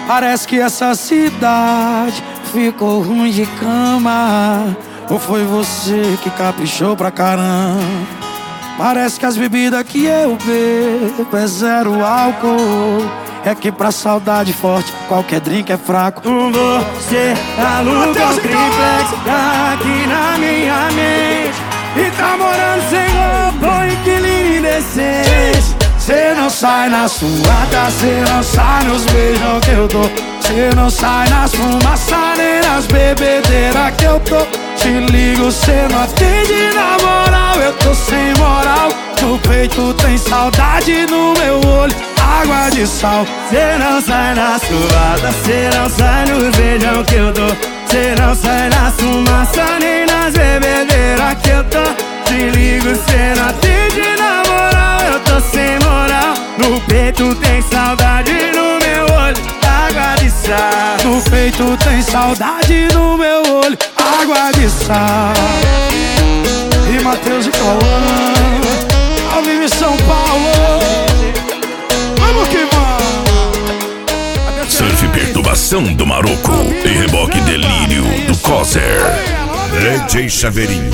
Parece que essa cidade ficou ruim de cama. Ou foi você que caprichou pra caramba? Parece que as bebidas que eu bebo é zero álcool. É que pra saudade forte qualquer drink é fraco. Você aluga um triplex aqui na minha mente e tá morando sem roupa, inquilino indecente. Cê não sai na suada, cê não sai nos beijos que eu dou. Cê não sai nas fumaças nem nas bebedeiras que eu tô. Te ligo, cê não atende na moral, eu tô sem moral. No peito tem saudade, no meu olho água de sal. Cê não sai na suada, cê não sai nos beijão que eu dou. Cê não sai na fumaça nem nas bebedeiras que eu tô. Te ligo, cê não atende na moral, eu tô sem moral. No peito tem saudade, no meu olho água de sal. No peito tem saudade, no meu olho água de sal. E Matheus e Cauã, ao vivo em São Paulo. Vamos que vamos. Surf Perturbação do Maroco e Reboque Delírio do Coser. DJ Chaveirinho.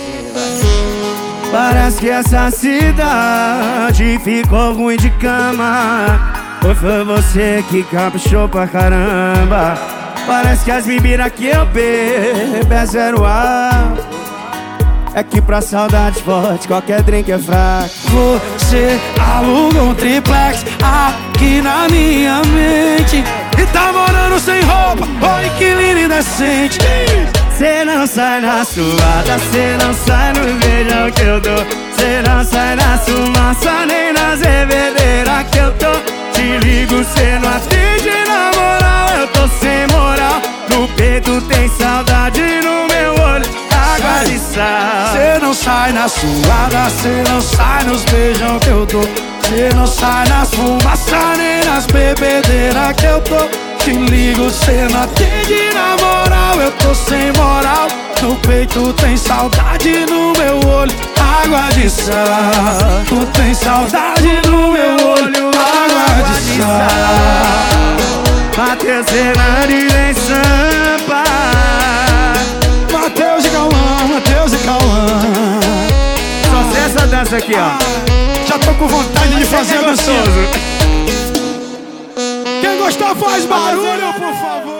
Parece que essa cidade ficou ruim de cama. Ou foi você que caprichou pra caramba? Parece que as bebidas que eu bebo é zero álcool. É que pra saudade forte qualquer drink é fraco. Você aluga um triplex aqui na minha mente e tá morando sem roupa, oi inquilino indecente. Cê não sai na suada, cê não sai no beijão que eu dou. Cê não sai na fumaça nem nas bebedeiras que eu tô. Te ligo, cê não atende na moral, eu tô sem moral. No peito tem saudade, no meu olho água de sal. Cê não sai na suada, cê não sai nos beijão que eu dou. Cê não sai nas fumaças nem nas bebedeiras que eu tô. Te ligo, cê não atende na moral, eu tô sem moral. No peito tem saudade, no meu olho água de sal. Tu tem saudade, no meu olho água de sal. Matheus Fernandes em Sampa. Matheus e Cauã, Matheus e Cauã. Só sei essa dança aqui, ó. Já tô com vontade de fazer gostoso. Quem gostar faz barulho, por favor.